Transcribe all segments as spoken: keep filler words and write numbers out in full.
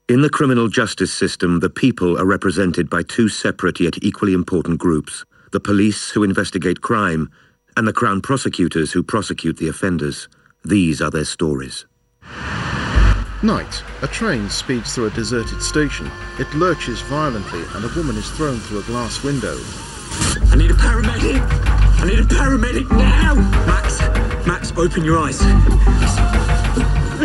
In the criminal justice system, the people are represented by two separate yet equally important groups: the police, who investigate crime, and the Crown prosecutors, who prosecute the offenders. These are their stories. Night. A train speeds through a deserted station. It lurches violently and a woman is thrown through a glass window. I need a paramedic! I need a paramedic now! Max, Max, open your eyes. I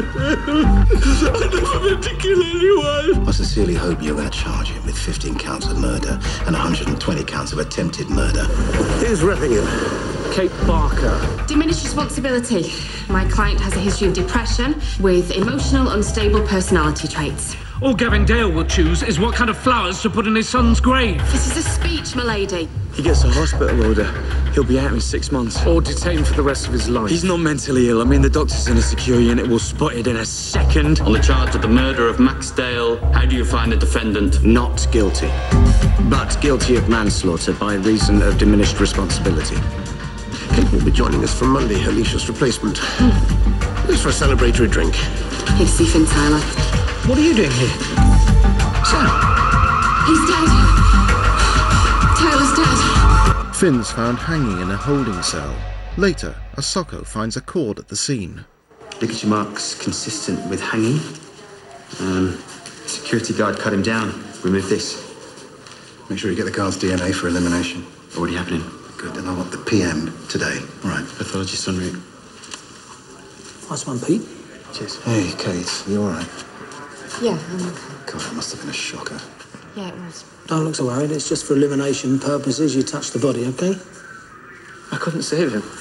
never meant to kill anyone. I sincerely hope you're going to charge him with fifteen counts of murder and one hundred twenty counts of attempted murder. Who's repping him? Kate Barker. Diminished responsibility. My client has a history of depression with emotional, unstable personality traits. All Gavin Dale will choose is what kind of flowers to put in his son's grave. This is a speech, milady. He gets a hospital order. He'll be out in six months. Or detained for the rest of his life. He's not mentally ill. I mean, the doctors in a secure unit will spot it in a second. On the charge of the murder of Max Dale, how do you find the defendant? Not guilty, but guilty of manslaughter by reason of diminished responsibility. Kate will be joining us from Monday, Alicia's replacement. Mm. Just for a celebratory drink. Hey, Stephen Tyler. What are you doing here? Sam. He's dead. Tyler's dead. Finn's found hanging in a holding cell. Later, a Socko finds a cord at the scene. Ligature marks consistent with hanging. Um, security guard cut him down. Remove this. Make sure you get the guard's D N A for elimination. Already happening. Good, then I want the P M today. All right. Pathologist en route. Nice one, Pete. Cheers. Hey, Kate, you all right? Yeah, I'm okay. God, that must have been a shocker. Yeah, it was. Don't look so worried. It's just for elimination purposes. You touch the body, okay? I couldn't save him.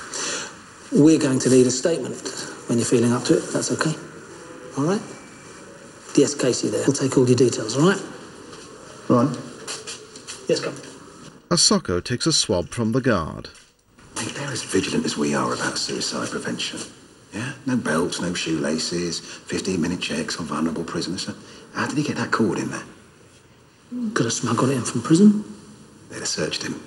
We're going to need a statement when you're feeling up to it. That's okay. All right? D S Casey there. We'll take all your details, all right? Ron? Yes, come. A Socko takes a swab from the guard. Mate, they're as vigilant as we are about suicide prevention. Yeah? No belts, no shoelaces, fifteen-minute checks on vulnerable prisoners. How did he get that cord in there? Could have smuggled it in from prison. They'd have searched him.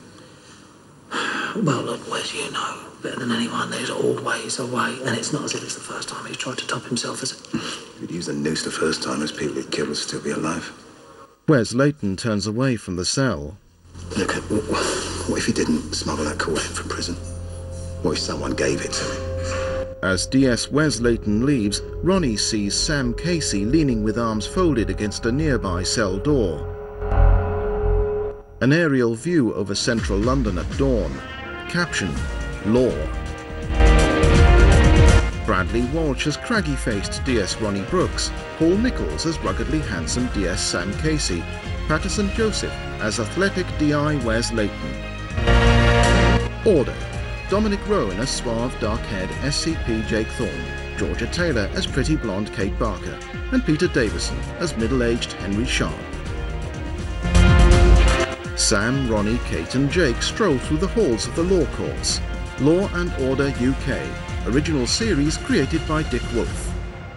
Well, look, Wes, you know better than anyone. There's always a way, and it's not as if it's the first time he's tried to top himself, is it? If he'd used a noose the first time, those people he'd killed would still be alive. Wes Layton turns away from the cell. Look, what if he didn't smuggle that cord in from prison? What if someone gave it to him? As D S Wes Layton leaves, Ronnie sees Sam Casey leaning with arms folded against a nearby cell door. An aerial view over central London at dawn. Caption: Law. Bradley Walsh as craggy-faced D S Ronnie Brooks, Paul Nichols as ruggedly handsome D S Sam Casey, Patterson Joseph as athletic D I Wes Layton. Order: Dominic Rowan as suave, dark-haired S C P Jake Thorne, Georgia Taylor as pretty blonde Kate Barker, and Peter Davison as middle-aged Henry Sharp. Sam, Ronnie, Kate and Jake stroll through the halls of the law courts. Law and Order U K, original series created by Dick Wolf.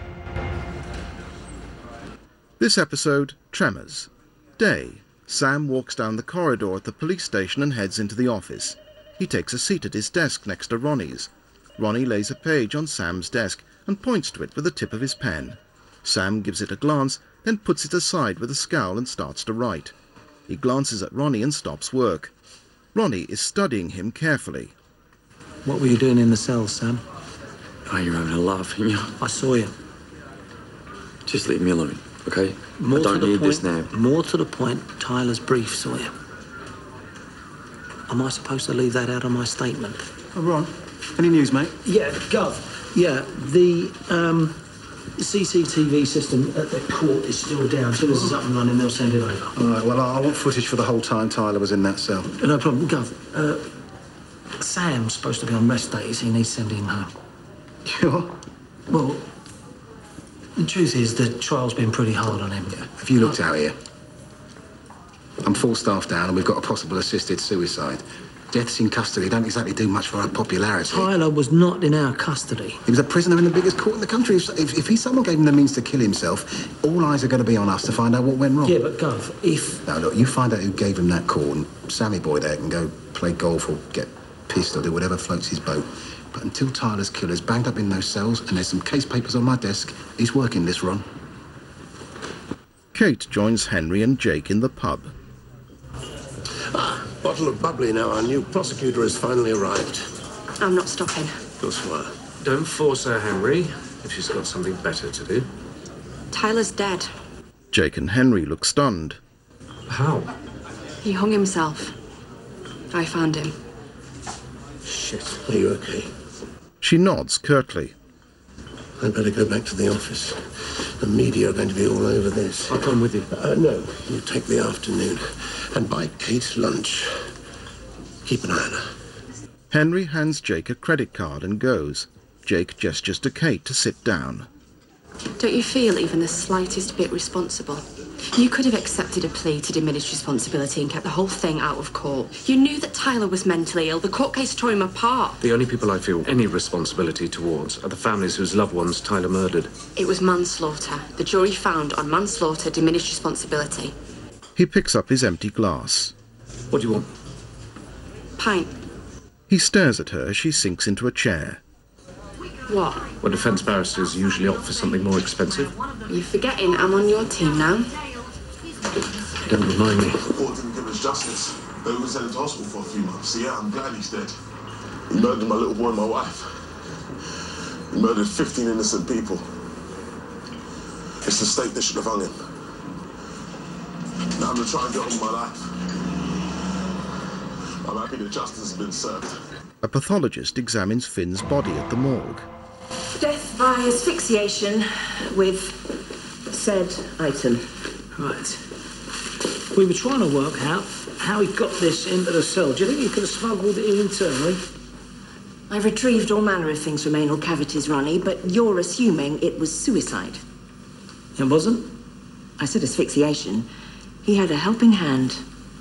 This episode, Tremors. Day. Sam walks down the corridor at the police station and heads into the office. He takes a seat at his desk next to Ronnie's. Ronnie lays a page on Sam's desk and points to it with the tip of his pen. Sam gives it a glance, then puts it aside with a scowl and starts to write. He glances at Ronnie and stops work. Ronnie is studying him carefully. What were you doing in the cell, Sam? Oh, you're having a laugh, aren't you? I saw you. Just leave me alone, okay? More I don't to the need point, this now. More to the point, Tyler's brief saw you. Am I supposed to leave that out of my statement? Oh, Ron, any news, mate? Yeah, Gov. Yeah, the um, C C T V system at the court is still down. As soon as it's up and running, they'll send it over. All right, well, I want footage for the whole time Tyler was in that cell. No problem. Gov, uh, Sam's supposed to be on rest days. He needs sending home. Sure. Well, the truth is the trial's been pretty hard on him. Have you looked out here? I'm full staff down and we've got a possible assisted suicide. Deaths in custody don't exactly do much for our popularity. Tyler was not in our custody. He was a prisoner in the biggest court in the country. If, if, if he, someone gave him the means to kill himself, all eyes are going to be on us to find out what went wrong. Yeah, but Gov, if... Now, look, you find out who gave him that call and Sammy boy there can go play golf or get pissed or do whatever floats his boat. But until Tyler's killer's banged up in those cells and there's some case papers on my desk, he's working this, Ron. Kate joins Henry and Jake in the pub. Ah, bottle of bubbly now. Our new prosecutor has finally arrived. I'm not stopping. Bonsoir. Don't force her, Henry, if she's got something better to do. Tyler's dead. Jake and Henry look stunned. How? He hung himself. I found him. Shit. Are you okay? She nods curtly. I'd better go back to the office. The media are going to be all over this. I'll come with you. Uh, no, you take the afternoon. And buy Kate lunch. Keep an eye on her. Henry hands Jake a credit card and goes. Jake gestures to Kate to sit down. Don't you feel even the slightest bit responsible? You could have accepted a plea to diminished responsibility and kept the whole thing out of court. You knew that Tyler was mentally ill. The court case tore him apart. The only people I feel any responsibility towards are the families whose loved ones Tyler murdered. It was manslaughter. The jury found on manslaughter diminished responsibility. He picks up his empty glass. What do you want? Pint. He stares at her as she sinks into a chair. What? Well, defence barristers usually opt for something more expensive. You're forgetting I'm on your team now. Don't remind me. The court didn't give us justice. They were sent to hospital for a few months. So yeah, I'm glad he's dead. He murdered my little boy and my wife. He murdered fifteen innocent people. It's the state that should have hung him. Now I'm gonna try and get on with my life. I'm happy that justice has been served. A pathologist examines Finn's body at the morgue. Death by asphyxiation with said item. Right. We were trying to work out how he got this into the cell. Do you think he could have smuggled it in internally? I've retrieved all manner of things from anal cavities, Ronnie, but you're assuming it was suicide. It wasn't? I said asphyxiation. He had a helping hand.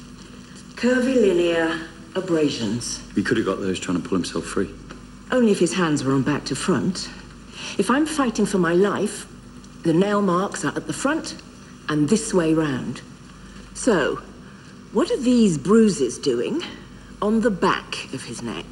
Curvilinear abrasions. He could have got those trying to pull himself free. Only if his hands were on back to front. If I'm fighting for my life, the nail marks are at the front and this way round. So, what are these bruises doing on the back of his neck?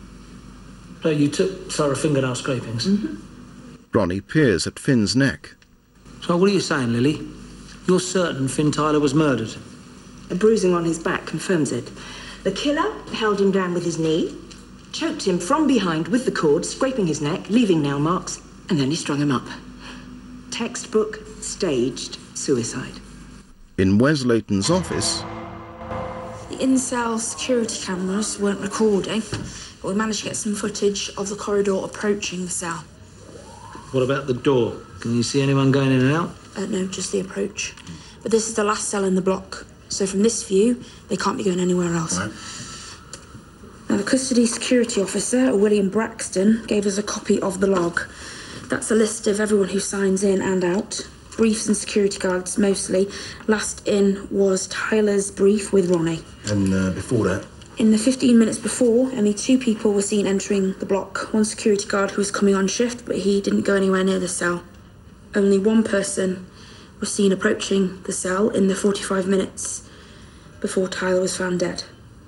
So you took thorough fingernail scrapings? Mm-hmm. Ronnie peers at Finn's neck. So what are you saying, Lily? You're certain Finn Tyler was murdered? A bruising on his back confirms it. The killer held him down with his knee, choked him from behind with the cord, scraping his neck, leaving nail marks, and then he strung him up. Textbook, staged suicide. In Wes Layton's office... The in-cell security cameras weren't recording, but we managed to get some footage of the corridor approaching the cell. What about the door? Can you see anyone going in and out? Uh, no, just the approach. But this is the last cell in the block, so from this view, they can't be going anywhere else. Right. Now, the custody security officer, William Braxton, gave us a copy of the log. That's a list of everyone who signs in and out. Briefs and security guards, mostly. Last in was Tyler's brief with Ronnie. And uh, before that? In the fifteen minutes before, only two people were seen entering the block. One security guard who was coming on shift, but he didn't go anywhere near the cell. Only one person was seen approaching the cell in the forty-five minutes before Tyler was found dead.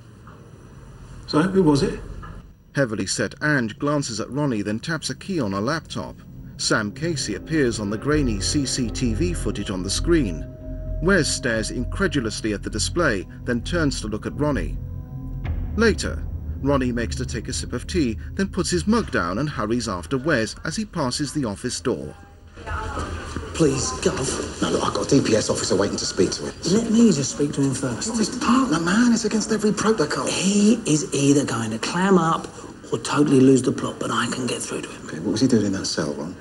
So, who was it? Heavily set Ange glances at Ronnie, then taps a key on a laptop. Sam Casey appears on the grainy C C T V footage on the screen. Wes stares incredulously at the display, then turns to look at Ronnie. Later, Ronnie makes to take a sip of tea, then puts his mug down and hurries after Wes as he passes the office door. Please, Gov. No, look, I've got a D P S officer waiting to speak to him. Let me just speak to him first. You're his partner, man. It's against every protocol. He is either going to clam up or totally lose the plot, but I can get through to him. Okay, what was he doing in that cell, Ron?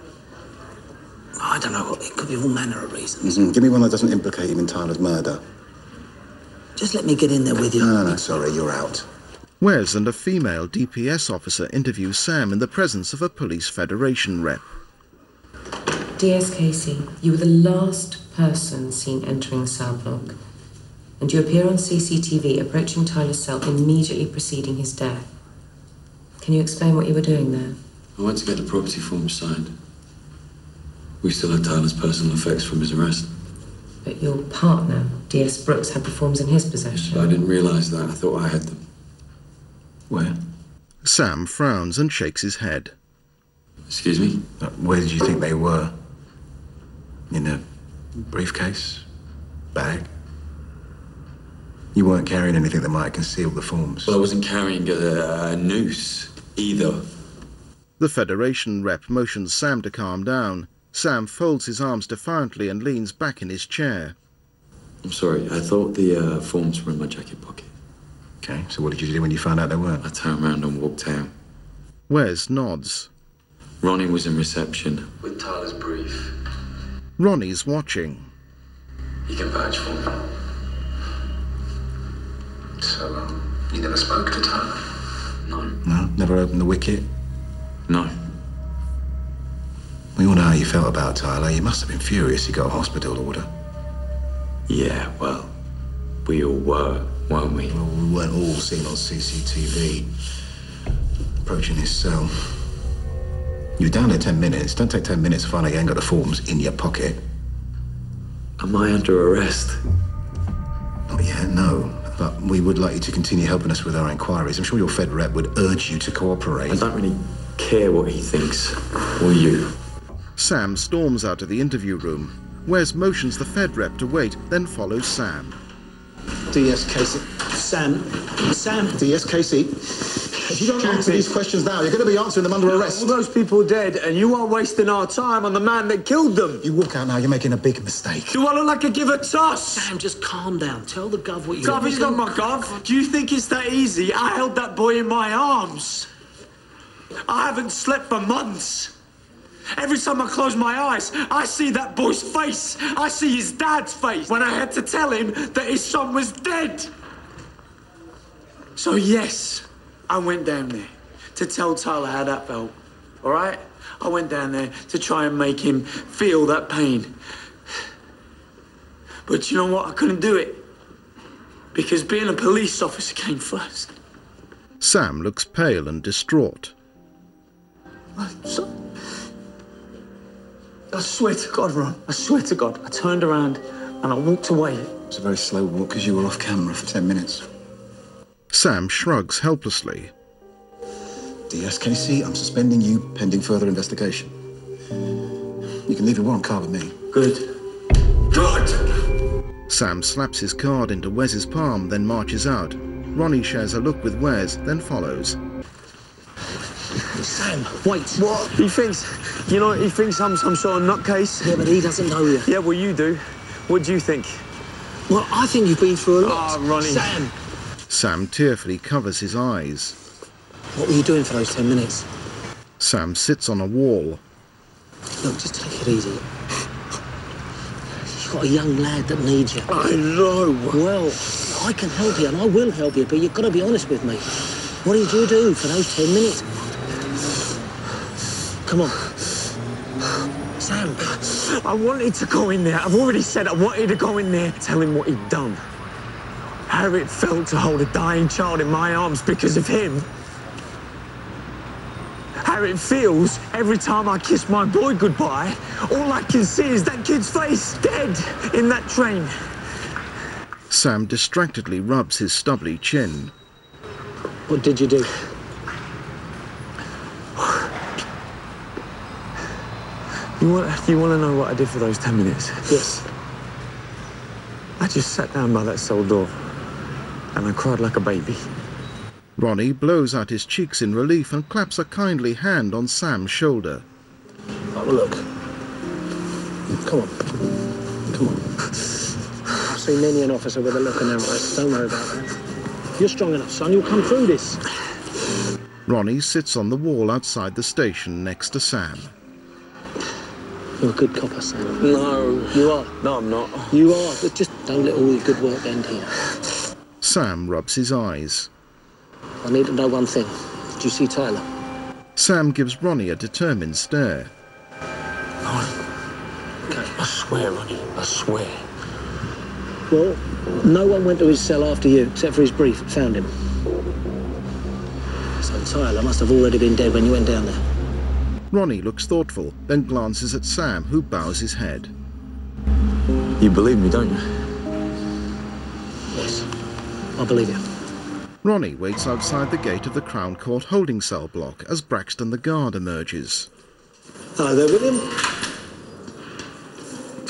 I don't know. It could be all manner of reasons. Mm-hmm. Give me one that doesn't implicate him in Tyler's murder. Just let me get in there with you. No, no, sorry, you're out. Wes and a female D P S officer interview Sam in the presence of a police federation rep. D S Casey, you were the last person seen entering the cell block, and you appear on C C T V approaching Tyler's cell immediately preceding his death. Can you explain what you were doing there? I went to get the property form signed. We still had Tyler's personal effects from his arrest. But your partner, D S Brooks, had the forms in his possession. But I didn't realise that. I thought I had them. Where? Sam frowns and shakes his head. Excuse me? Where did you think they were? In a Briefcase? Bag? You weren't carrying anything that might conceal the forms. Well, I wasn't carrying a, a noose either. The Federation rep motions Sam to calm down. Sam folds his arms defiantly and leans back in his chair. I'm sorry, I thought the uh, forms were in my jacket pocket. Okay, so what did you do when you found out they weren't? I turned around and walked out. Wes nods. Ronnie was in reception. With Tyler's brief. Ronnie's watching. He can vouch for me. So, um, you never spoke to Tyler? No. No? Never opened the wicket? No. We all know how you felt about Tyler. You must have been furious he got a hospital order. Yeah, well, we all were, weren't we? Well, we weren't all seen on C C T V. Approaching his cell. You were down there ten minutes. Don't take ten minutes to find out you ain't got the forms in your pocket. Am I under arrest? Not yet, no. But we would like you to continue helping us with our inquiries. I'm sure your Fed rep would urge you to cooperate. I don't really care what he thinks, or you. Sam storms out of the interview room. Wes motions the Fed rep to wait, then follows Sam. D S Casey. Sam. Sam. D S Casey. If you don't answer these questions now, you're going to be answering them under arrest. All those people dead, and you are wasting our time on the man that killed them. You walk out now, you're making a big mistake. Do I look like I give a toss? Sam, just calm down. Tell the gov what you... Gov, he's not my gov. Do you think it's that easy? I held that boy in my arms. I haven't slept for months. Every time I close my eyes, I see that boy's face. I see his dad's face when I had to tell him that his son was dead. So yes, I went down there to tell Tyler how that felt, all right? I went down there to try and make him feel that pain. But you know what? I couldn't do it because being a police officer came first. Sam looks pale and distraught. So, I swear to God, Ron, I swear to God, I turned around and I walked away. It was a very slow walk because you were off camera for ten minutes. Sam shrugs helplessly. D S Casey, I'm suspending you pending further investigation. You can leave your warrant card with me. Good. Good! Sam slaps his card into Wes's palm, then marches out. Ronnie shares a look with Wes, then follows. Sam, wait. What? He thinks, you know, he thinks I'm some sort of nutcase. Yeah, but he doesn't know you. Yeah, well, you do. What do you think? Well, I think you've been through a lot. Oh, Ronnie. Sam. Sam tearfully covers his eyes. What were you doing for those ten minutes? Sam sits on a wall. Look, just take it easy. You've got a young lad that needs you. I know. Well, I can help you, and I will help you, but you've got to be honest with me. What did you do for those ten minutes? Come on. Sam. I wanted to go in there. I've already said I wanted to go in there, tell him what he'd done. How it felt to hold a dying child in my arms because of him. How it feels every time I kiss my boy goodbye. All I can see is that kid's face, dead, in that train. Sam distractedly rubs his stubbly chin. What did you do? You want, you want to know what I did for those ten minutes? Yes. I just sat down by that cell door and I cried like a baby. Ronnie blows out his cheeks in relief and claps a kindly hand on Sam's shoulder. Oh, look. Come on. Come on. I've seen many an officer with a look in their eyes. Don't worry about that. You're strong enough, son. You'll come through this. Ronnie sits on the wall outside the station next to Sam. You're a good copper, Sam. No. You are. No, I'm not. You are. But just don't let all your good work end here. Sam rubs his eyes. I need to know one thing. Did you see Tyler? Sam gives Ronnie a determined stare. No. Okay. I swear, Ronnie. I swear. Well, no one went to his cell after you, except for his brief. Found him. So Tyler must have already been dead when you went down there. Ronnie looks thoughtful, then glances at Sam, who bows his head. You believe me, don't you? Yes. I believe you. Ronnie waits outside the gate of the Crown Court holding cell block as Braxton the guard emerges. Hello there, William.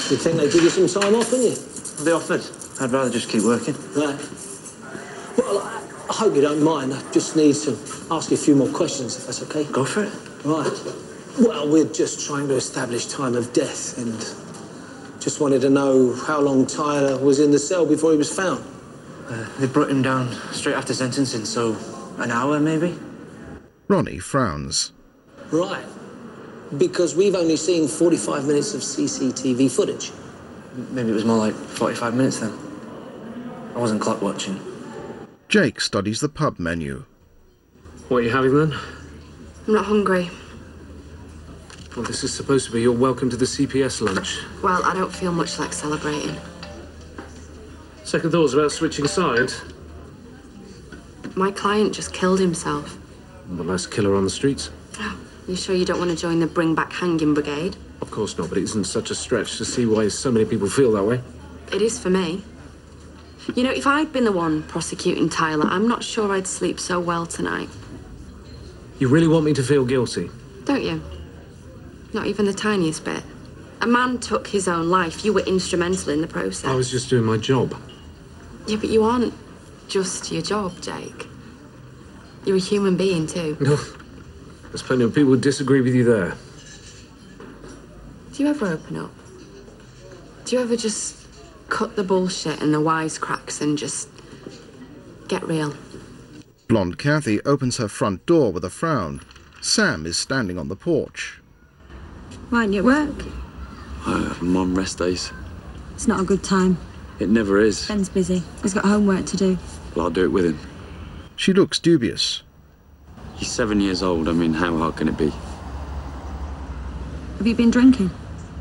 You'd think they'd give you some time off, wouldn't you? They offered. I'd rather just keep working. Right. Well, I, I hope you don't mind. I just need to ask you a few more questions, if that's okay. Go for it. Right. Well, we're just trying to establish time of death, and just wanted to know how long Tyler was in the cell before he was found. Uh, they brought him down straight after sentencing, so an hour, maybe? Ronnie frowns. Right. Because we've only seen forty-five minutes of C C T V footage. Maybe it was more like forty-five minutes then. I wasn't clock watching. Jake studies the pub menu. What are you having then? I'm not hungry. Well, this is supposed to be your welcome to the C P S lunch. Well, I don't feel much like celebrating. Second thoughts about switching sides? My client just killed himself. One less killer on the streets. Oh, you sure you don't want to join the Bring Back Hanging Brigade? Of course not, but it isn't such a stretch to see why so many people feel that way. It is for me. You know, if I'd been the one prosecuting Tyler, I'm not sure I'd sleep so well tonight. You really want me to feel guilty? Don't you? Not even the tiniest bit. A man took his own life. You were instrumental in the process. I was just doing my job. Yeah, but you aren't just your job, Jake. You're a human being, too. No. There's plenty of people who disagree with you there. Do you ever open up? Do you ever just cut the bullshit and the wisecracks and just get real? Blonde Kathy opens her front door with a frown. Sam is standing on the porch. Why aren't you at work? Uh, I'm on rest days. It's not a good time. It never is. Ben's busy. He's got homework to do. Well, I'll do it with him. She looks dubious. He's seven years old. I mean, how hard can it be? Have you been drinking?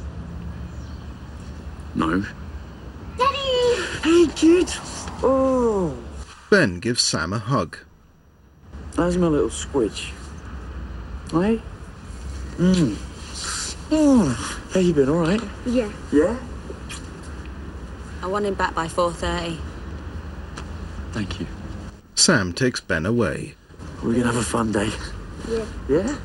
No. Daddy! Hey, kid! Oh. Ben gives Sam a hug. How's my little squidge? Hey? Mmm. Mm. How you been, all right? Yeah. Yeah? I want him back by four thirty. Thank you. Sam takes Ben away. We're gonna have a fun day. Yeah. Yeah?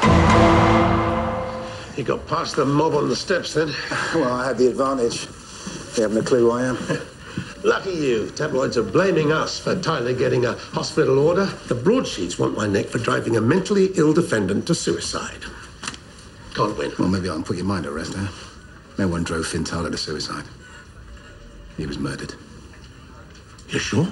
You got past the mob on the steps then? Well, I had the advantage. You haven't a clue who I am. Lucky you. Tabloids are blaming us for Tyler getting a hospital order. The broadsheets want my neck for driving a mentally ill defendant to suicide. Can't win. Well, maybe I can put your mind at rest, eh? No one drove Finn Tyler to suicide. He was murdered. You sure?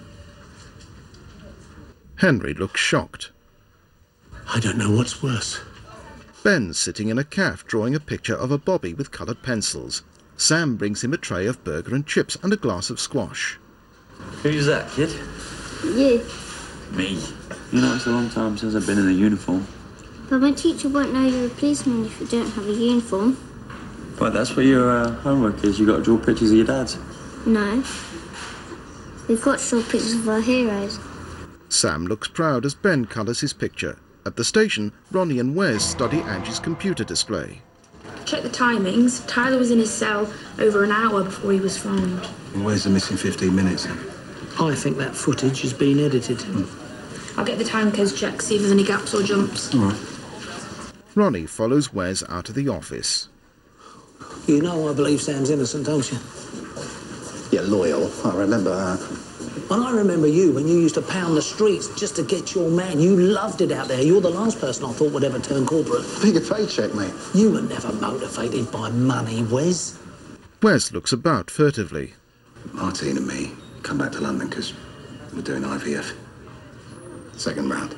Henry looks shocked. I don't know what's worse. Ben's sitting in a cafe drawing a picture of a bobby with coloured pencils. Sam brings him a tray of burger and chips and a glass of squash. Who's that, kid? You. Me. You know, it's a long time since I've been in a uniform. But my teacher won't know you're a policeman if you don't have a uniform. Well, that's what your uh, homework is. You got to draw pictures of your dads. No. We've got to draw pictures of our heroes. Sam looks proud as Ben colours his picture. At the station, Ronnie and Wes study Angie's computer display. Check the timings. Tyler was in his cell over an hour before he was found. And where's the missing fifteen minutes then? I think that footage has been edited. I'll get the time codes checked, see if there's any gaps or jumps. All right. Ronnie follows Wes out of the office. You know I believe Sam's innocent, don't you? Yeah, loyal. I remember that. And I remember you when you used to pound the streets just to get your man. You loved it out there. You're the last person I thought would ever turn corporate. Bigger paycheck, mate. You were never motivated by money, Wes. Wes looks about furtively. Martine and me come back to London because we're doing I V F. Second round.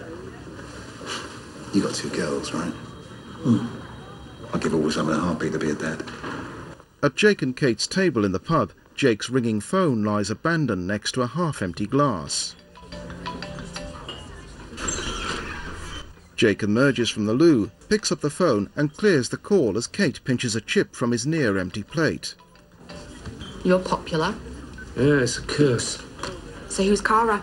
You got two girls, right? Hmm. I'd give all some in a heartbeat to be a dad. At Jake and Kate's table in the pub, Jake's ringing phone lies abandoned next to a half-empty glass. Jake emerges from the loo, picks up the phone and clears the call as Kate pinches a chip from his near-empty plate. You're popular. Yeah, it's a curse. So who's Cara?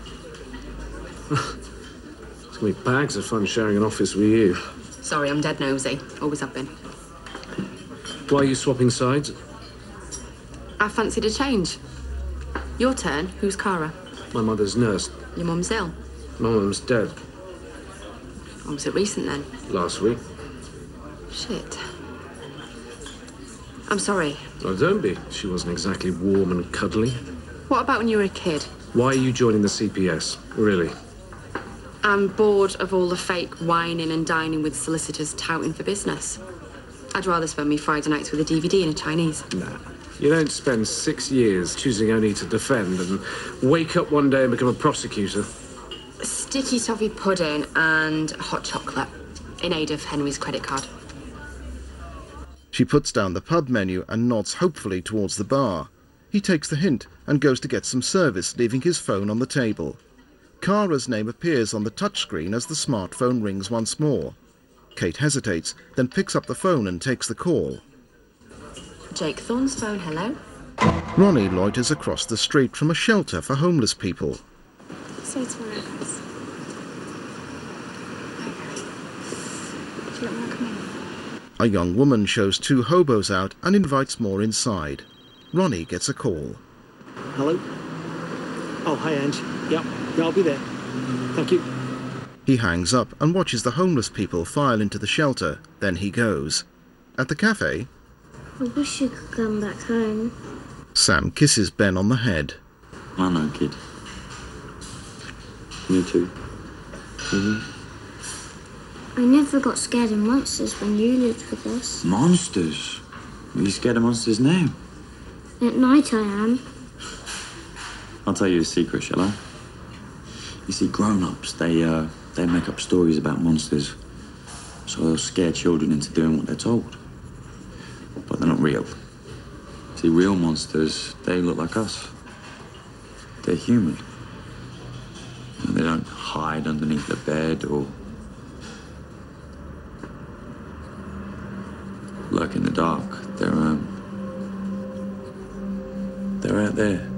It's gonna be bags of fun sharing an office with you. Sorry, I'm dead nosy. Always have been. Why are you swapping sides? I fancied a change. Your turn. Who's Cara? My mother's nurse. Your mum's ill. My mum's dead. Or was it recent then? Last week. Shit. I'm sorry. Oh, don't be. She wasn't exactly warm and cuddly. What about when you were a kid? Why are you joining the C P S? Really? I'm bored of all the fake whining and dining with solicitors touting for business. I'd rather spend me Friday nights with a D V D and a Chinese. Nah. You don't spend six years choosing only to defend and wake up one day and become a prosecutor. Sticky toffee pudding and hot chocolate in aid of Henry's credit card. She puts down the pub menu and nods hopefully towards the bar. He takes the hint and goes to get some service, leaving his phone on the table. Kara's name appears on the touchscreen as the smartphone rings once more. Kate hesitates, then picks up the phone and takes the call. Jake Thorne's phone, hello? Ronnie loiters across the street from a shelter for homeless people. See you tomorrow, guys. Do you want to come in? A young woman shows two hobos out and invites more inside. Ronnie gets a call. Hello? Oh, hi, Ange. Yep, yeah, I'll be there. Thank you. He hangs up and watches the homeless people file into the shelter. Then he goes. At the cafe... I wish you could come back home. Sam kisses Ben on the head. I know, kid. Me too. Mm-hmm. I never got scared of monsters when you lived with us. Monsters? Are you scared of monsters now? At night I am. I'll tell you a secret, shall I? You see, grown-ups, they, uh, they make up stories about monsters. So they'll scare children into doing what they're told. But they're not real. See, real monsters, they look like us. They're human. And they don't hide underneath the bed or lurk in the dark. They're, um... They're out there.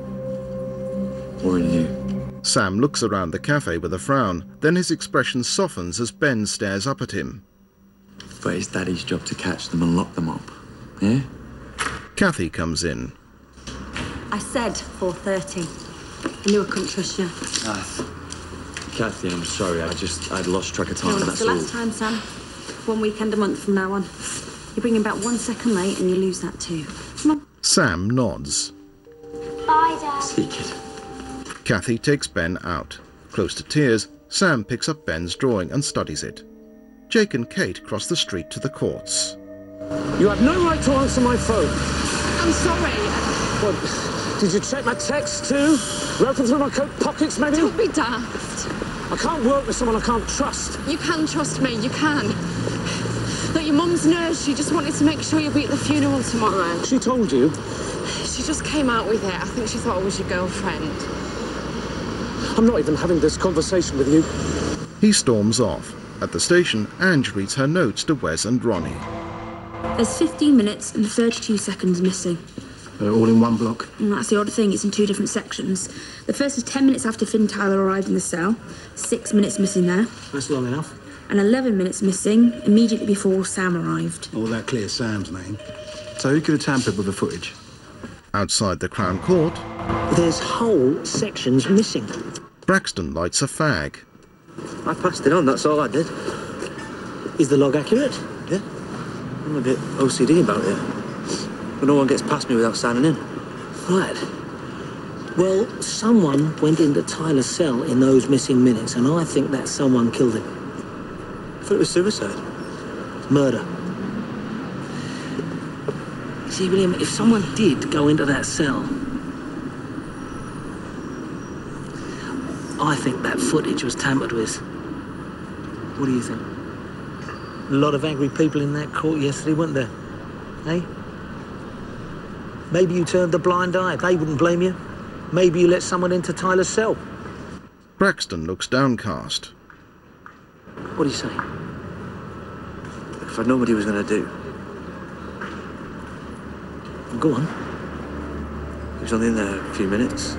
Or in you. Sam looks around the cafe with a frown. Then his expression softens as Ben stares up at him. But it's Daddy's job to catch them and lock them up. Yeah? Kathy comes in. I said four thirty. I knew I couldn't trust you. Ah, Kathy, I'm sorry. I just, I'd lost track of time, No, it's that's the all. last time, Sam. One weekend a month from now on. You're bringing back one second late and you lose that too. Come on. Sam nods. Bye, Dad. See you, kid. Kathy takes Ben out. Close to tears, Sam picks up Ben's drawing and studies it. Jake and Kate cross the street to the courts. You have no right to answer my phone. I'm sorry. What? Did you check my text too? Open through my coat pockets, maybe? Don't be daft. I can't work with someone I can't trust. You can trust me, you can. Look, your mum's nurse, she just wanted to make sure you'll be at the funeral tomorrow. She told you? She just came out with it. I think she thought I was your girlfriend. I'm not even having this conversation with you. He storms off. At the station, Ange reads her notes to Wes and Ronnie. There's fifteen minutes and thirty-two seconds missing. They're all in one block? And that's the odd thing, it's in two different sections. The first is ten minutes after Finn Tyler arrived in the cell. Six minutes missing there. That's long enough. And eleven minutes missing immediately before Sam arrived. All that clears Sam's name. So who could have tampered with the footage? Outside the Crown Court... There's whole sections missing. Braxton lights a fag. I passed it on, that's all I did. Is the log accurate? Yeah. I'm a bit O C D about it. But no one gets past me without signing in. Right. Well, someone went into Tyler's cell in those missing minutes, and I think that someone killed him. I thought it was suicide. Murder. See, William, if someone did go into that cell, I think that footage was tampered with. What do you think? A lot of angry people in that court yesterday, weren't there? Eh? Maybe you turned a blind eye. They wouldn't blame you. Maybe you let someone into Tyler's cell. Braxton looks downcast. What do you say? If I'd known what he was going to do. Go on. He was only in there a few minutes.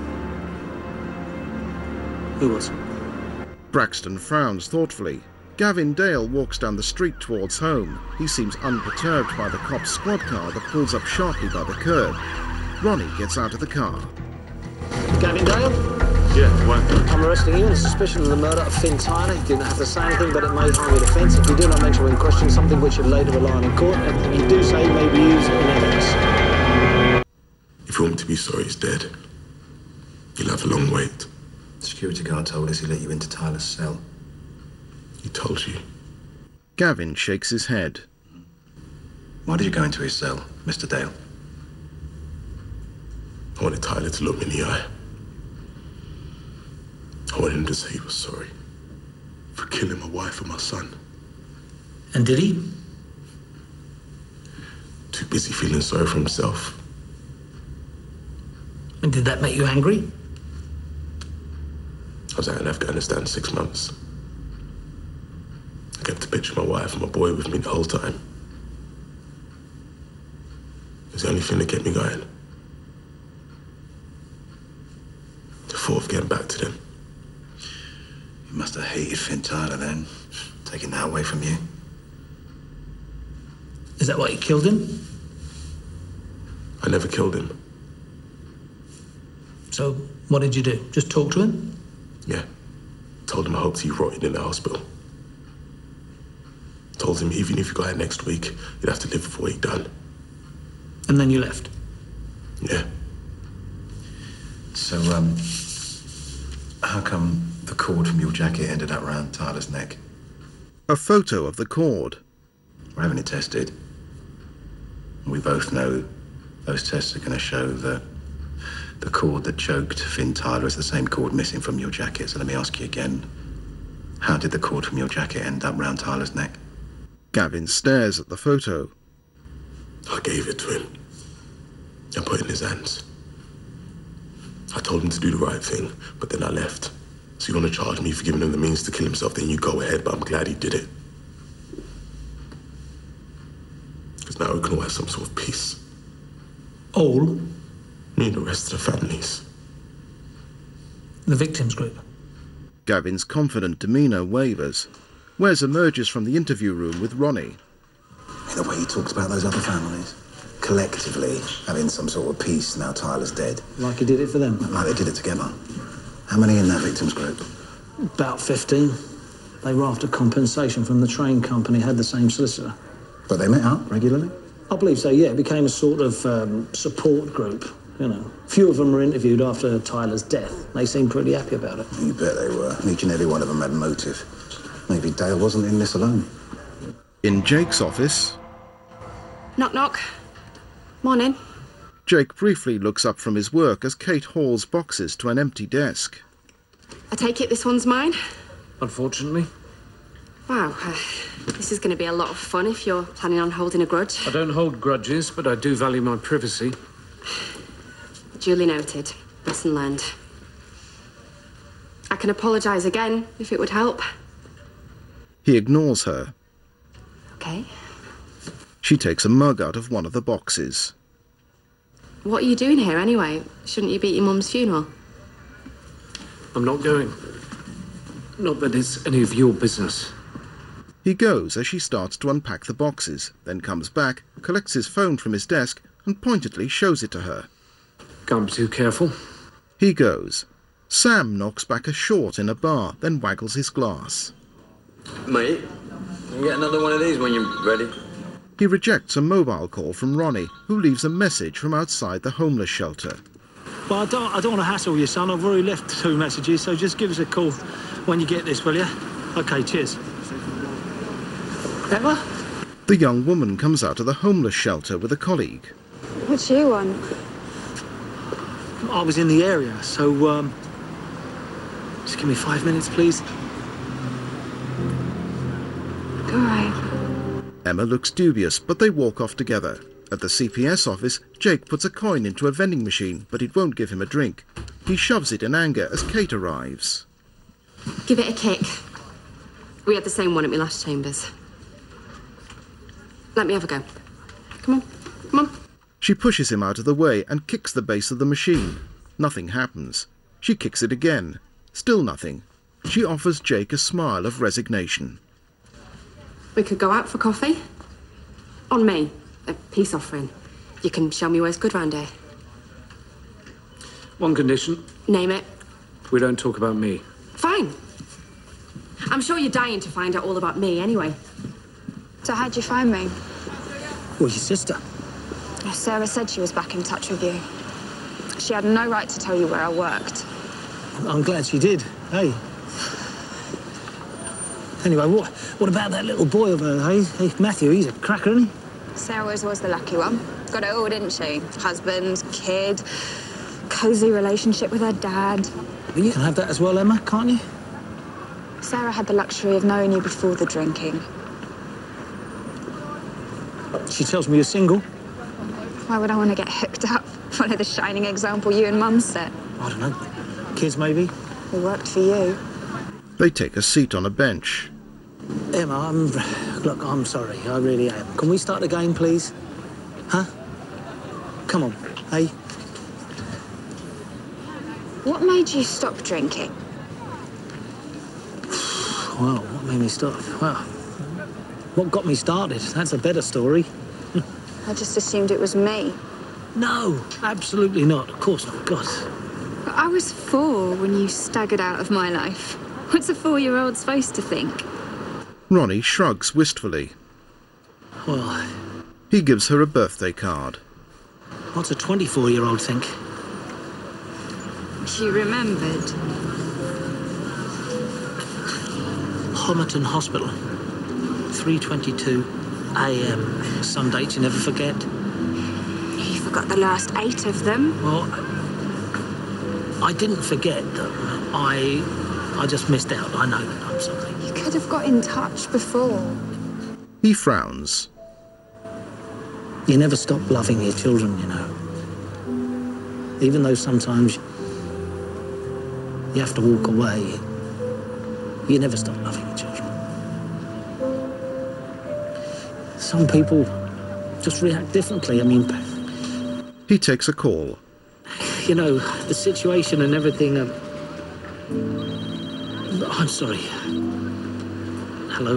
Who was? Braxton frowns thoughtfully. Gavin Dale walks down the street towards home. He seems unperturbed by the cop's squad car that pulls up sharply by the curb. Ronnie gets out of the car. Gavin Dale? Yeah, why? I'm arresting you on suspicion of the murder of Finn Tyler. You didn't have to say anything, but it may harm your defence if you do not mention in question something which you later rely on in court. Everything you do say may be used in evidence. If you want me to be sorry he's dead, you'll have a long wait. The security guard told us he let you into Tyler's cell. He told you? Gavin shakes his head. Why did you go into his cell, Mister Dale? I wanted Tyler to look me in the eye. I wanted him to say he was sorry for killing my wife and my son. And did he? Too busy feeling sorry for himself. And did that make you angry? I was out in Afghanistan six months. I kept to picture my wife and my boy with me the whole time. It was the only thing that kept me going. The thought of getting back to them. You must have hated Finn Tyler then, taking that away from you. Is that why you killed him? I never killed him. So, what did you do? Just talk to him? Yeah. Told him I hoped he rotted in the hospital. Told him even if he got out next week, he'd have to live with what he'd done. And then you left? Yeah. So, um, how come the cord from your jacket ended up round Tyler's neck? A photo of the cord. We're having it tested. We both know those tests are going to show that the cord that choked Finn Tyler is the same cord missing from your jacket. So let me ask you again. How did the cord from your jacket end up round Tyler's neck? Gavin stares at the photo. I gave it to him. I put it in his hands. I told him to do the right thing, but then I left. So you want to charge me for giving him the means to kill himself, then you go ahead, but I'm glad he did it. Because now we can all have some sort of peace. All? Me and the rest of the families. The victims group? Gavin's confident demeanour wavers. Wes emerges from the interview room with Ronnie. In the way he talks about those other families. Collectively having some sort of peace now Tyler's dead. Like he did it for them? Like they did it together. How many in that victims group? About fifteen. They were after compensation from the train company, had the same solicitor. But they met up regularly? I believe so, yeah. It became a sort of um, support group, you know. A few of them were interviewed after Tyler's death. They seemed pretty happy about it. You bet they were. Each and every one of them had motive. Maybe Dale wasn't in this alone. In Jake's office... Knock, knock. Morning. Jake briefly looks up from his work as Kate hauls boxes to an empty desk. I take it this one's mine? Unfortunately. Wow, uh, this is going to be a lot of fun if you're planning on holding a grudge. I don't hold grudges, but I do value my privacy. Duly noted. Lesson learned. I can apologise again, if it would help. He ignores her. Okay. She takes a mug out of one of the boxes. What are you doing here anyway? Shouldn't you be at your mum's funeral? I'm not going. Not that it's any of your business. He goes as she starts to unpack the boxes, then comes back, collects his phone from his desk, and pointedly shows it to her. Can't be too careful. He goes. Sam knocks back a short in a bar, then waggles his glass. Mate, you get another one of these when you're ready. He rejects a mobile call from Ronnie, who leaves a message from outside the homeless shelter. Well, I don't, I don't want to hassle you, son. I've already left two messages, so just give us a call when you get this, will you? OK, cheers. Emma? The young woman comes out of the homeless shelter with a colleague. What you want? I was in the area, so, um... just give me five minutes, please. All right. Emma looks dubious, but they walk off together. At the C P S office, Jake puts a coin into a vending machine, but it won't give him a drink. He shoves it in anger as Kate arrives. Give it a kick. We had the same one at my last chambers. Let me have a go. Come on, come on. She pushes him out of the way and kicks the base of the machine. Nothing happens. She kicks it again. Still nothing. She offers Jake a smile of resignation. We could go out for coffee. On me. A peace offering. You can show me where's good round here. One condition. Name it. We don't talk about me. Fine. I'm sure you're dying to find out all about me anyway. So how'd you find me? Well, your sister. Sarah said she was back in touch with you. She had no right to tell you where I worked. I'm glad she did. Hey. Anyway, what what about that little boy of her, hey? Hey, Matthew, he's a cracker, isn't he? Sarah always was the lucky one. Got it all, didn't she? Husband, kid, cosy relationship with her dad. Well, you can have that as well, Emma, can't you? Sarah had the luxury of knowing you before the drinking. She tells me you're single. Why would I want to get hooked up? Follow the shining example you and Mum set. I don't know. Kids, maybe? It worked for you. They take a seat on a bench. Emma, I'm... Look, I'm sorry. I really am. Can we start the game, please? Huh? Come on, hey? What made you stop drinking? Well, what made me stop? Well, what got me started? That's a better story. I just assumed it was me. No, absolutely not. Of course not. God. But I was four when you staggered out of my life. What's a four-year-old supposed to think? Ronnie shrugs wistfully. Well... He gives her a birthday card. What's a twenty-four-year-old think? She remembered. Homerton Hospital. three twenty-two a m Some dates you never forget. You forgot the last eight of them. Well, I didn't forget them. I... I just missed out. I know. I'm sorry. You could have got in touch before. He frowns. You never stop loving your children, you know. Even though sometimes you have to walk away, you never stop loving your children. Some people just react differently. I mean... He takes a call. You know, the situation and everything... Uh, I'm sorry. Hello?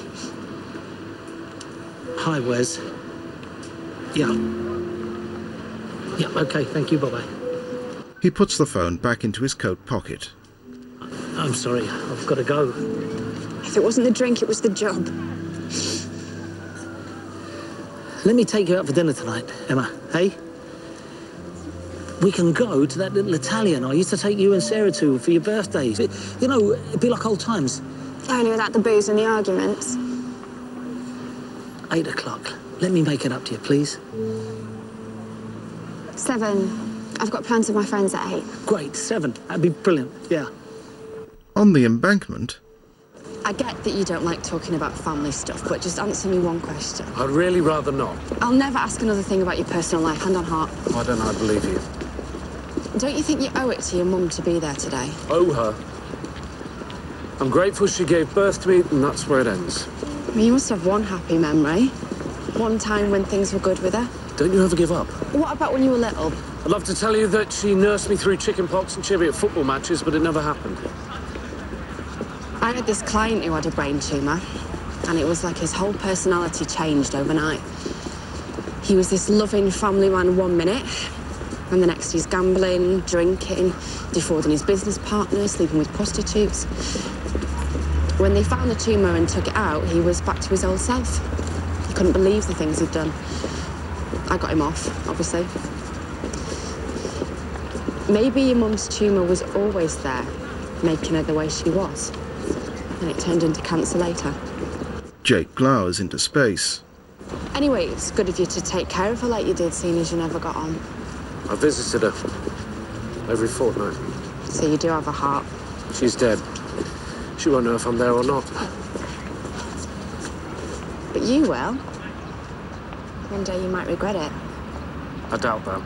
Hi, Wes. Yeah. Yeah, okay, thank you, bye-bye. He puts the phone back into his coat pocket. I'm sorry, I've got to go. If it wasn't the drink, it was the job. Let me take you out for dinner tonight, Emma, hey? We can go to that little Italian I used to take you and Sarah to for your birthdays. It, you know, it'd be like old times. Only without the booze and the arguments. Eight o'clock. Let me make it up to you, please. Seven. I've got plans with my friends at eight. Great, seven. That'd be brilliant, yeah. On the embankment... I get that you don't like talking about family stuff, but just answer me one question. I'd really rather not. I'll never ask another thing about your personal life, hand on heart. Why don't I believe you? Don't you think you owe it to your mum to be there today? Owe her? I'm grateful she gave birth to me, and that's where it ends. I mean, you must have one happy memory. One time when things were good with her. Don't you ever give up? What about when you were little? I'd love to tell you that she nursed me through chicken pox and cheery at football matches, but it never happened. I had this client who had a brain tumour, and it was like his whole personality changed overnight. He was this loving family man one minute, and the next he's gambling, drinking, defrauding his business partner, sleeping with prostitutes. When they found the tumour and took it out, he was back to his old self. He couldn't believe the things he'd done. I got him off, obviously. Maybe your mum's tumour was always there, making her the way she was. And it turned into cancer later. Jake glowers into space. Anyway, it's good of you to take care of her like you did, seeing as you never got on. I visited her every fortnight. So you do have a heart. She's dead. She won't know if I'm there or not. But you will. One day you might regret it. I doubt that.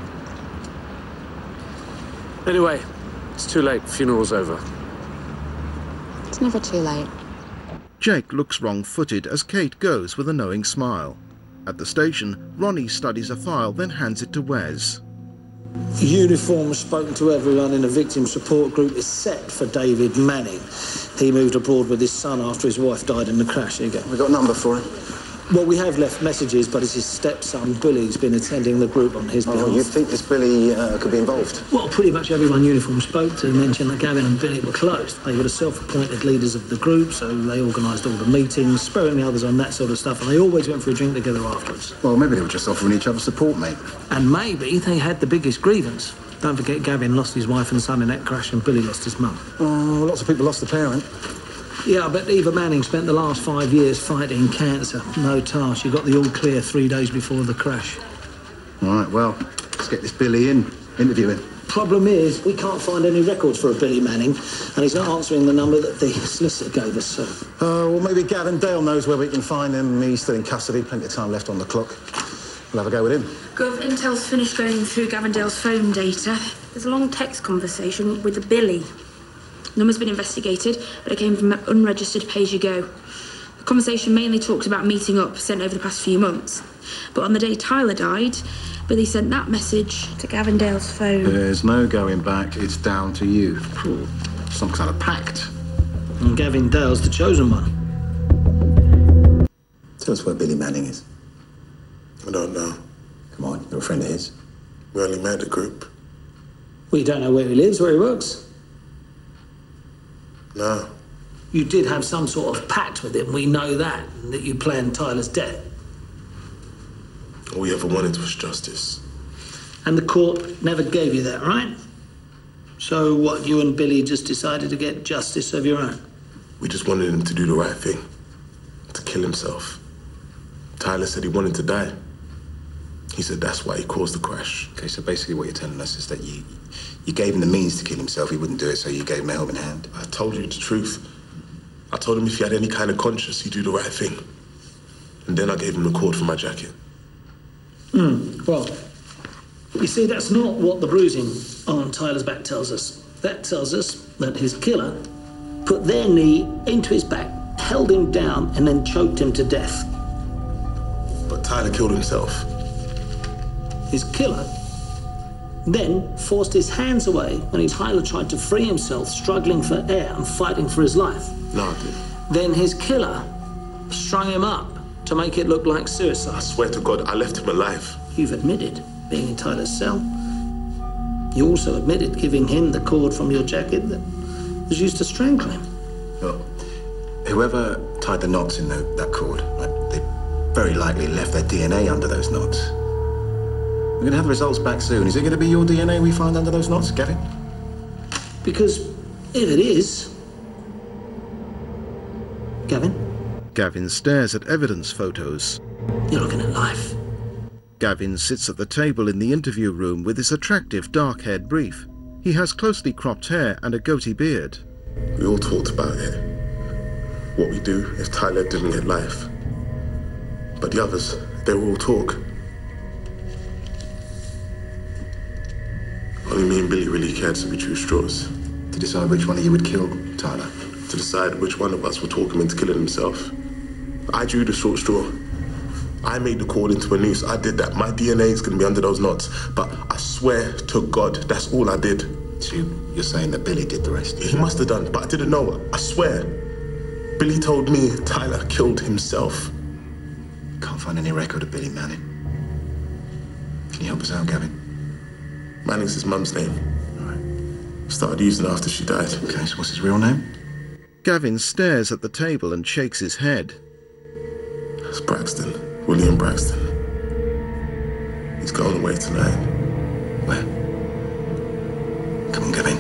Anyway, it's too late. Funeral's over. It's never too late. Jake looks wrong-footed as Kate goes with a knowing smile. At the station, Ronnie studies a file, then hands it to Wes. The uniform spoken to everyone in the victim support group is set for David Manning. He moved abroad with his son after his wife died in the crash. Here you go. We got a number for him? Well, we have left messages, but it's his stepson, Billy, who's been attending the group on his behalf. Oh, you think this Billy uh, could be involved? Well, pretty much everyone Uniform spoke to mentioned that Gavin and Billy were close. They were the self-appointed leaders of the group, so they organised all the meetings, spurring the others on, that sort of stuff, and they always went for a drink together afterwards. Well, maybe they were just offering each other support, mate. And maybe they had the biggest grievance. Don't forget Gavin lost his wife and son in that crash and Billy lost his mum. Oh, lots of people lost a parent. Yeah, but Eva Manning spent the last five years fighting cancer. No tar. She got the all clear three days before the crash. All right, well, let's get this Billy in. Interview him. Problem is, we can't find any records for a Billy Manning, and he's not answering the number that the solicitor gave us, so... Uh, well, maybe Gavin Dale knows where we can find him. He's still in custody. Plenty of time left on the clock. We'll have a go with him. Gov, Intel's finished going through Gavin Dale's phone data. There's a long text conversation with a Billy. Number's been investigated, but it came from an unregistered pay-as-you-go. The conversation mainly talked about meeting up, sent over the past few months. But on the day Tyler died, Billy sent that message to Gavin Dale's phone. There's no going back. It's down to you. Some kind of pact. And Gavin Dale's the chosen one. Tell us where Billy Manning is. I don't know. Come on, you're a friend of his. We only met the group. We don't know where he lives, where he works. No. You did have some sort of pact with him, we know that, and that you planned Tyler's death. All we ever wanted was justice. And the court never gave you that, right? So what, you and Billy just decided to get justice of your own? We just wanted him to do the right thing. To kill himself. Tyler said he wanted to die. He said that's why he caused the crash. Okay, so basically what you're telling us is that you you gave him the means to kill himself. He wouldn't do it, so you gave him a helping hand. I told you the truth. I told him if he had any kind of conscience, he'd do the right thing. And then I gave him the cord for my jacket. Hmm, well, you see, that's not what the bruising on Tyler's back tells us. That tells us that his killer put their knee into his back, held him down, and then choked him to death. But Tyler killed himself. His killer then forced his hands away when Tyler tried to free himself, struggling for air and fighting for his life. No, I didn't. Then his killer strung him up to make it look like suicide. I swear to God, I left him alive. You've admitted being in Tyler's cell. You also admitted giving him the cord from your jacket that was used to strangle him. Well, whoever tied the knots in the, that cord, right, they very likely left their D N A under those knots. We're going to have the results back soon. Is it going to be your D N A we find under those knots, Gavin? Because if it is... Gavin? Gavin stares at evidence photos. You're looking at life. Gavin sits at the table in the interview room with his attractive dark-haired brief. He has closely cropped hair and a goatee beard. We all talked about it. What we do if Tyler didn't get life. But the others, they were all talk. Only me and Billy really cared, so we drew straws. To decide which one of you would kill Tyler? To decide which one of us would talk him into killing himself. I drew the short straw. I made the cord into a noose. I did that. My D N A is going to be under those knots. But I swear to God, that's all I did. So you're saying that Billy did the rest? He must have done, but I didn't know. I swear. Billy told me Tyler killed himself. Can't find any record of Billy Manning. Can you help us out, Gavin? Manning's his mum's name. Right. Started using it after she died. Okay, so what's his real name? Gavin stares at the table and shakes his head. It's Braxton. William Braxton. He's going away tonight. Where? Come on, Gavin.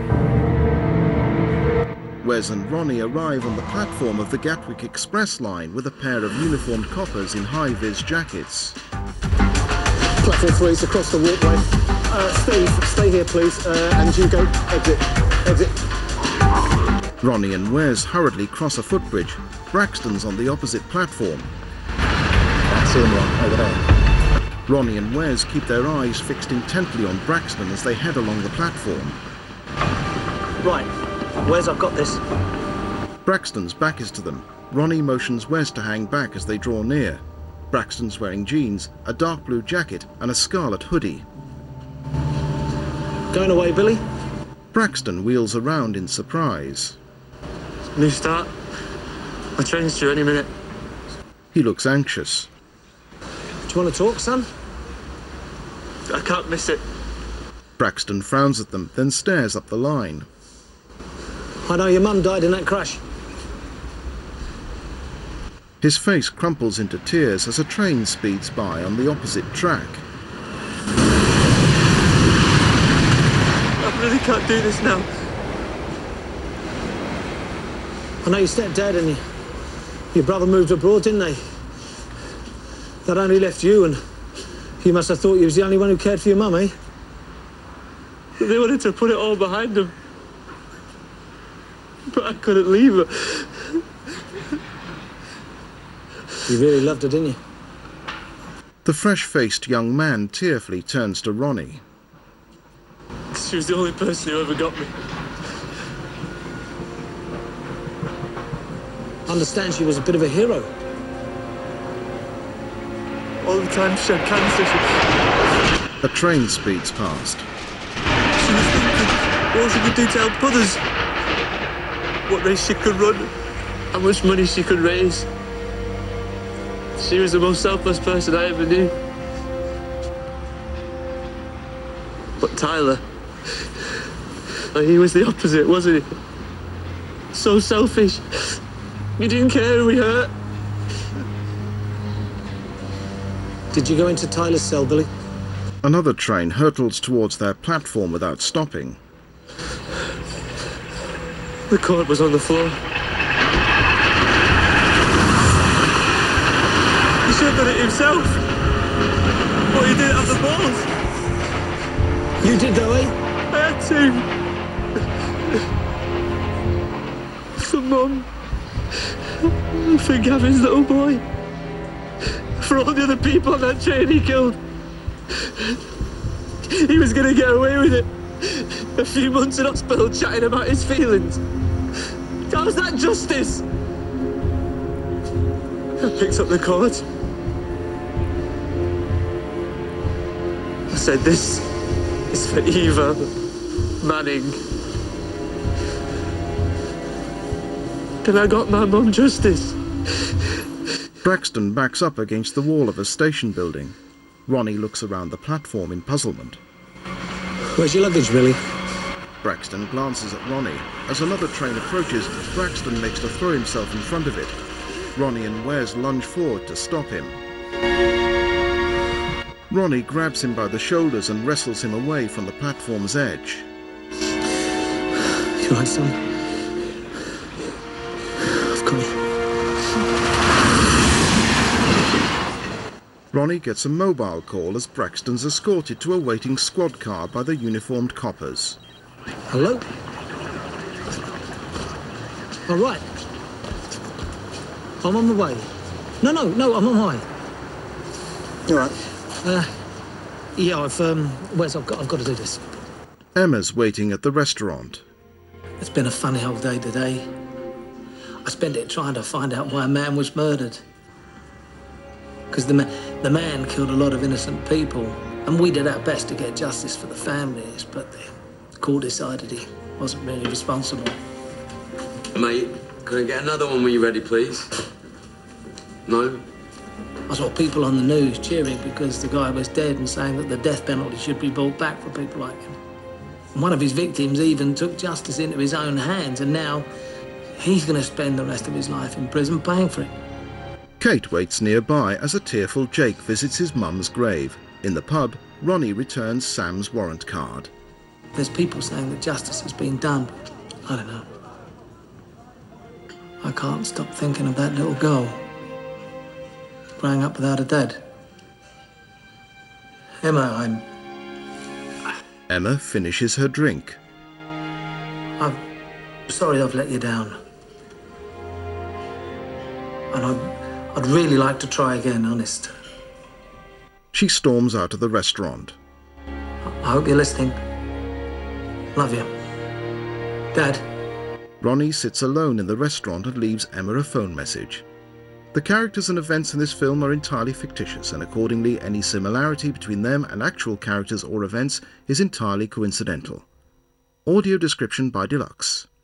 Wes and Ronnie arrive on the platform of the Gatwick Express line with a pair of uniformed coppers in high-vis jackets. Platform three is across the walkway. Uh, Steve, stay here, please. Uh, and you go exit. Exit. Ronnie and Wes hurriedly cross a footbridge. Braxton's on the opposite platform. That's him, one over there. Ronnie and Wes keep their eyes fixed intently on Braxton as they head along the platform. Right. Wes, I've got this. Braxton's back is to them. Ronnie motions Wes to hang back as they draw near. Braxton's wearing jeans, a dark blue jacket and a scarlet hoodie. Going away, Billy? Braxton wheels around in surprise. New start. My train's due any minute. He looks anxious. Do you want to talk, son? I can't miss it. Braxton frowns at them, then stares up the line. I know your mum died in that crash. His face crumples into tears as a train speeds by on the opposite track. I really can't do this now. I know your stepdad and your, your brother moved abroad, didn't they? That only left you, and you must have thought you was the only one who cared for your mum, eh? They wanted to put it all behind them. But I couldn't leave her. You really loved her, didn't you? The fresh-faced young man tearfully turns to Ronnie. She was the only person who ever got me. I understand she was a bit of a hero. All the time she had cancer, she... A train speeds past. She was thinking what she could do to help others. What race she could run, how much money she could raise. She was the most selfless person I ever knew. But Tyler, he was the opposite, wasn't he? So selfish. He didn't care who he hurt. Did you go into Tyler's cell, Billy? Another train hurtles towards their platform without stopping. The cord was on the floor. He should have done it himself. But he didn't have the balls. You did though, eh? I had to. For Mum. For Gavin's little boy. For all the other people on that train he killed. He was going to get away with it. A few months in hospital chatting about his feelings. How's that justice? I picked up the cord. I said, this is for Eva Manning. Then I got my mum justice. Braxton backs up against the wall of a station building. Ronnie looks around the platform in puzzlement. Where's your luggage, Billy? Braxton glances at Ronnie. As another train approaches, Braxton makes to throw himself in front of it. Ronnie and Wes lunge forward to stop him. Ronnie grabs him by the shoulders and wrestles him away from the platform's edge. You right, son? I've got you. Ronnie gets a mobile call as Braxton's escorted to a waiting squad car by the uniformed coppers. Hello? All right. I'm on my way. No, no, no, I'm on my way. All right. Uh, yeah, I've, um, Wes, I've got, I've got to do this. Emma's waiting at the restaurant. It's been a funny old day today. I spent it trying to find out why a man was murdered. Because the, ma the man killed a lot of innocent people, and we did our best to get justice for the families, but the court decided he wasn't really responsible. Mate, can I get another one when you're ready, please? No? I saw people on the news cheering because the guy was dead and saying that the death penalty should be brought back for people like him. And one of his victims even took justice into his own hands, and now he's going to spend the rest of his life in prison paying for it. Kate waits nearby as a tearful Jake visits his mum's grave. In the pub, Ronnie returns Sam's warrant card. There's people saying that justice has been done, but I don't know. I can't stop thinking of that little girl growing up without a dad. Emma, I'm... Emma finishes her drink. I'm sorry I've let you down. And I'd, I'd really like to try again, honest. She storms out of the restaurant. I hope you're listening. Love you. Dad. Ronnie sits alone in the restaurant and leaves Emma a phone message. The characters and events in this film are entirely fictitious, and accordingly any similarity between them and actual characters or events is entirely coincidental. Audio description by Deluxe.